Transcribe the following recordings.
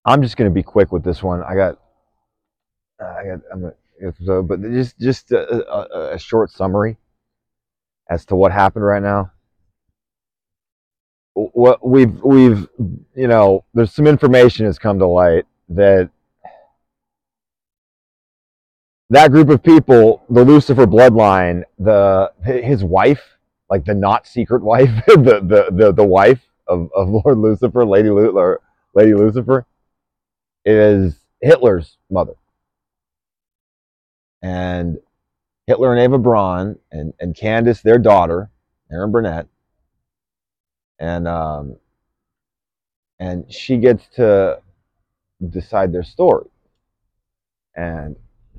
I'm just going to be quick with this one. But just a short summary as to what happened right now. What we've there's some information has come to light that that group of people, the Lucifer bloodline, his wife, like the not secret wife, the wife of Lord Lucifer, Lady Lucifer, is Hitler's mother, and Hitler and Eva Braun and Candace, their daughter, Erin Burnett, and and she gets to decide their story. And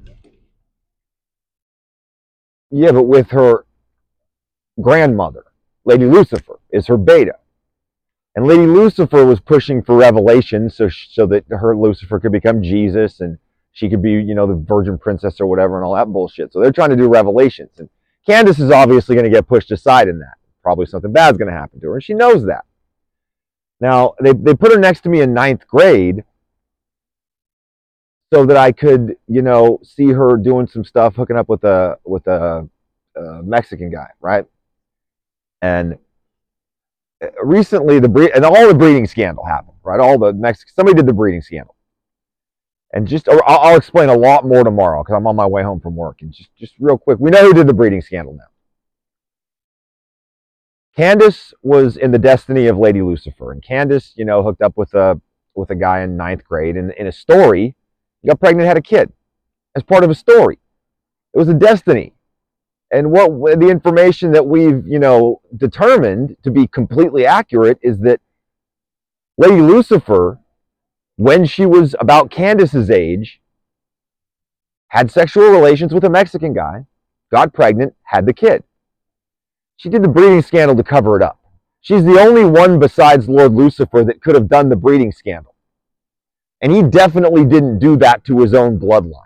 yeah, but with her grandmother, Lady Lucifer, is her beta. And Lady Lucifer was pushing for revelation so that her Lucifer could become Jesus and she could be, the virgin princess or whatever and all that bullshit. So they're trying to do revelations. And Candace is obviously going to get pushed aside in that. Probably something bad's going to happen to her. And she knows that. Now, they put her next to me in ninth grade so that I could, see her doing some stuff, hooking up with a Mexican guy, right? And recently and all the breeding scandal happened, right? Somebody did the breeding scandal, and I'll explain a lot more tomorrow because I'm on my way home from work. And just real quick, we know who did the breeding scandal now. Candace was in the destiny of Lady Lucifer, and Candace, hooked up with a guy in ninth grade, and in a story, got pregnant, had a kid as part of a story. It was a destiny. And what the information that we've, determined to be completely accurate is that Lady Lucifer, when she was about Candace's age, had sexual relations with a Mexican guy, got pregnant, had the kid. She did the breeding scandal to cover it up. She's the only one besides Lord Lucifer that could have done the breeding scandal. And he definitely didn't do that to his own bloodline.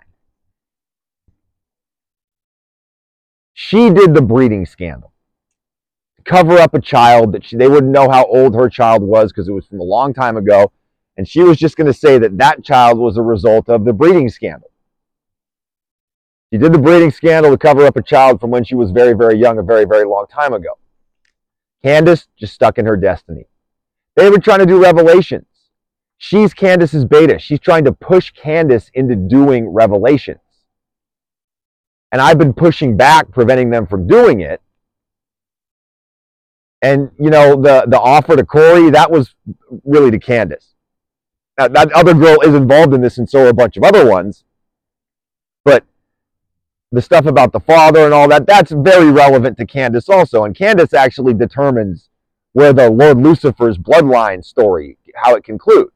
She did the breeding scandal to cover up a child that they wouldn't know how old her child was because it was from a long time ago. And she was just going to say that child was a result of the breeding scandal. She did the breeding scandal to cover up a child from when she was very, very young, a very, very long time ago. Candace just stuck in her destiny. They were trying to do revelations. She's Candace's beta. She's trying to push Candace into doing revelations. And I've been pushing back, preventing them from doing it. And, the offer to Corey, that was really to Candace. Now, that other girl is involved in this, and so are a bunch of other ones. But the stuff about the father and all that, that's very relevant to Candace also. And Candace actually determines where the Lord Lucifer's bloodline story, how it concludes.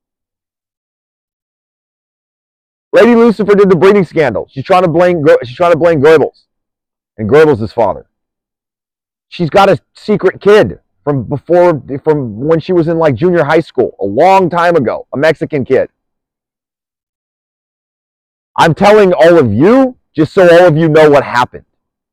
Lady Lucifer did the breeding scandal. She's trying to blame Goebbels and Goebbels' father. She's got a secret kid from when she was in like junior high school, a long time ago, a Mexican kid. I'm telling all of you, just so all of you know what happened.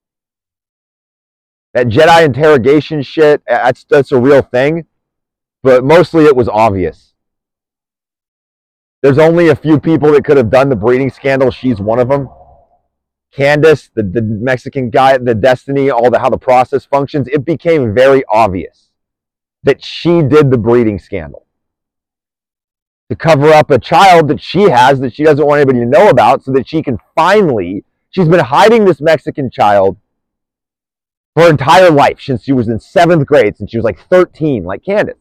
That Jedi interrogation shit, that's a real thing, but mostly it was obvious. There's only a few people that could have done the breeding scandal. She's one of them. Candace, the Mexican guy, the destiny, how the process functions, it became very obvious that she did the breeding scandal to cover up a child that she has that she doesn't want anybody to know about so that she can finally, she's been hiding this Mexican child for her entire life since she was in 7th grade, since she was like 13, like Candace.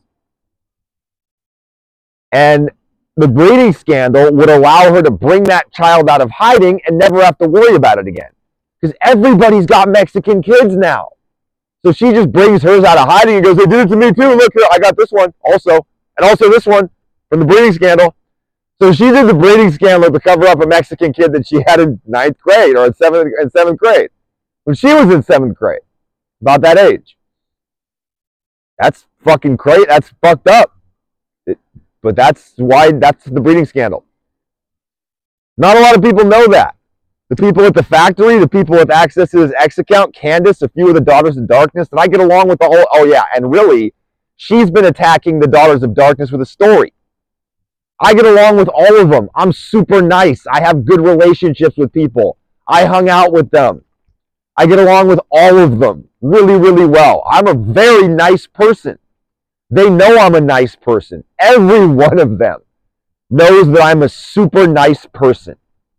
And the breeding scandal would allow her to bring that child out of hiding and never have to worry about it again. Because everybody's got Mexican kids now. So she just brings hers out of hiding and goes, they did it to me too. Look here, I got this one also. And also this one from the breeding scandal. So she did the breeding scandal to cover up a Mexican kid that she had in 9th grade or in 7th grade. When she was in 7th grade. About that age. That's fucking crazy. That's fucked up. But that's the breeding scandal. Not a lot of people know that. The people at the factory, the people with access to his X account, Candace, a few of the Daughters of Darkness, that I get along with the whole, and really, she's been attacking the Daughters of Darkness with a story. I get along with all of them. I'm super nice. I have good relationships with people. I hung out with them. I get along with all of them really, really well. I'm a very nice person. They know I'm a nice person. Every one of them knows that I'm a super nice person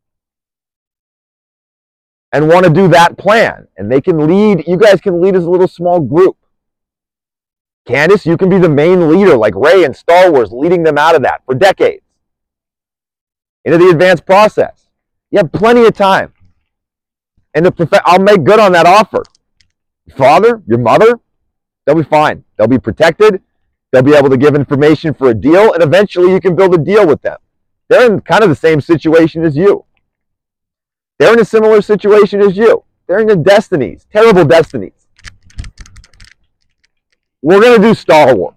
and want to do that plan. And they can lead, you guys can lead as a little small group. Candace, you can be the main leader like Rey in Star Wars, leading them out of that for decades into the advanced process. You have plenty of time. And I'll make good on that offer. Your father, your mother, they'll be fine. They'll be protected. They'll be able to give information for a deal, and eventually you can build a deal with them. They're in kind of the same situation as you. They're in a similar situation as you. They're in the destinies, terrible destinies. We're going to do Star Wars.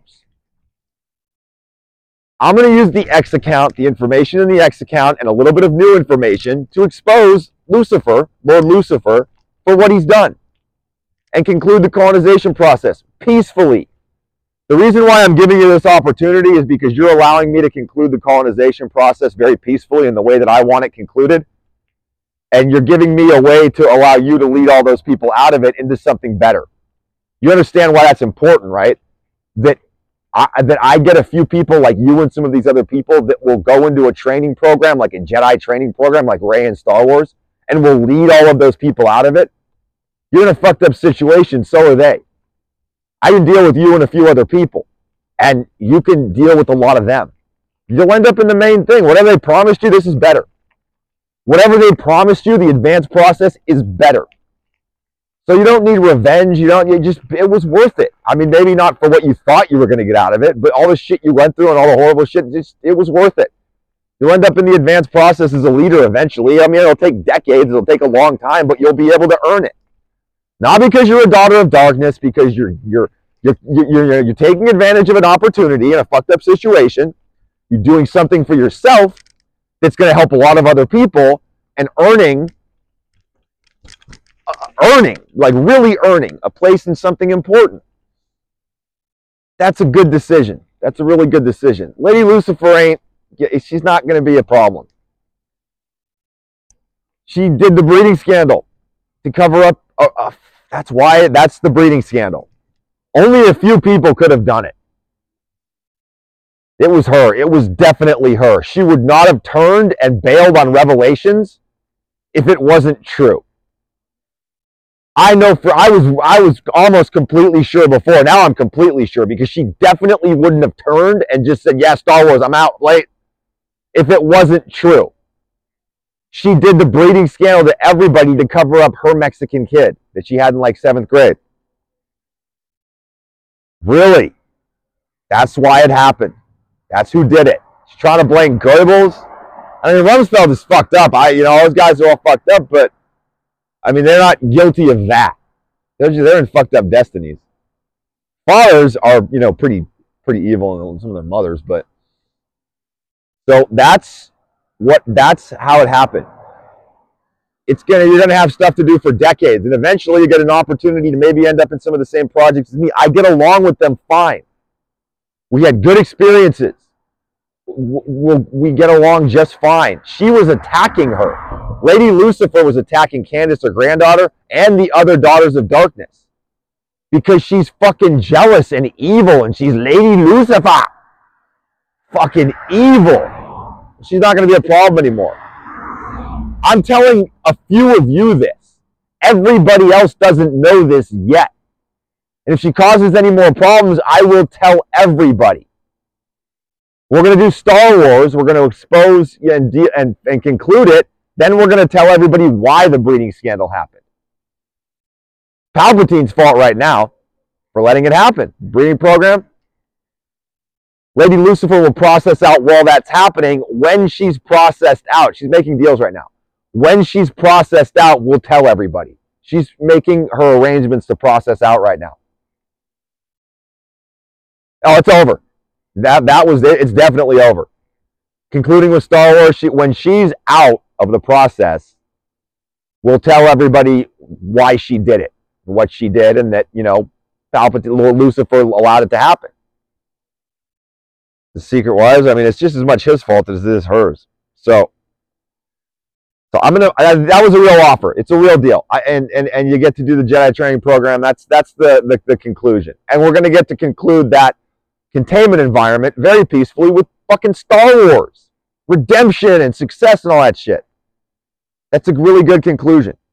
I'm going to use the X account, the information in the X account, and a little bit of new information to expose Lucifer, Lord Lucifer, for what he's done and conclude the colonization process peacefully. The reason why I'm giving you this opportunity is because you're allowing me to conclude the colonization process very peacefully in the way that I want it concluded. And you're giving me a way to allow you to lead all those people out of it into something better. You understand why that's important, right? That I get a few people like you and some of these other people that will go into a training program, like a Jedi training program, like Rey in Star Wars, and will lead all of those people out of it. You're in a fucked up situation, so are they. I can deal with you and a few other people, and you can deal with a lot of them. You'll end up in the main thing. Whatever they promised you, this is better. Whatever they promised you, the advanced process is better. So you don't need revenge. It was worth it. I mean, maybe not for what you thought you were going to get out of it, but all the shit you went through and all the horrible shit, it was worth it. You'll end up in the advanced process as a leader eventually. I mean, it'll take decades. It'll take a long time, but you'll be able to earn it. Not because you're a daughter of darkness, because you're taking advantage of an opportunity in a fucked up situation. You're doing something for yourself that's going to help a lot of other people, and earning, like really earning a place in something important. That's a good decision. That's a really good decision. Lady Lucifer she's not going to be a problem. She did the breeding scandal to cover up, that's the breeding scandal. Only a few people could have done it. It was her. It was definitely her. She would not have turned and bailed on Revelations if it wasn't true. I know I was almost completely sure before. Now I'm completely sure because she definitely wouldn't have turned and just said, yeah, Star Wars, I'm out late, if it wasn't true. She did the breeding scandal to everybody to cover up her Mexican kid that she had in like 7th grade. Really? That's why it happened. That's who did it. She's trying to blame Goebbels. I mean, Rumsfeld is fucked up. Those guys are all fucked up, but I mean, they're not guilty of that. They're in fucked up destinies. Fathers are, pretty evil, and some of their mothers, but so that's how it happened. You're gonna have stuff to do for decades, and eventually you get an opportunity to maybe end up in some of the same projects as me. I get along with them fine. We had good experiences. We get along just fine. She was attacking her. Lady Lucifer was attacking Candace, her granddaughter, and the other daughters of darkness. Because she's fucking jealous and evil, and she's Lady Lucifer. Fucking evil. She's not going to be a problem anymore. I'm telling a few of you this. Everybody else doesn't know this yet. And if she causes any more problems, I will tell everybody. We're going to do Star Wars. We're going to expose and conclude it. Then we're going to tell everybody why the breeding scandal happened. Palpatine's fault right now for letting it happen. Breeding program. Lady Lucifer will process out while that's happening. When she's processed out, she's making deals right now. When she's processed out, we'll tell everybody. She's making her arrangements to process out right now. Oh, it's over. That was it. It's definitely over. Concluding with Star Wars, when she's out of the process, we'll tell everybody why she did it, what she did, and that, Palpatine, Lord Lucifer allowed it to happen. The secret was, I mean, it's just as much his fault as it is hers. So that was a real offer. It's a real deal. And you get to do the Jedi training program. That's the conclusion. And we're going to get to conclude that containment environment very peacefully with fucking Star Wars. Redemption and success and all that shit. That's a really good conclusion.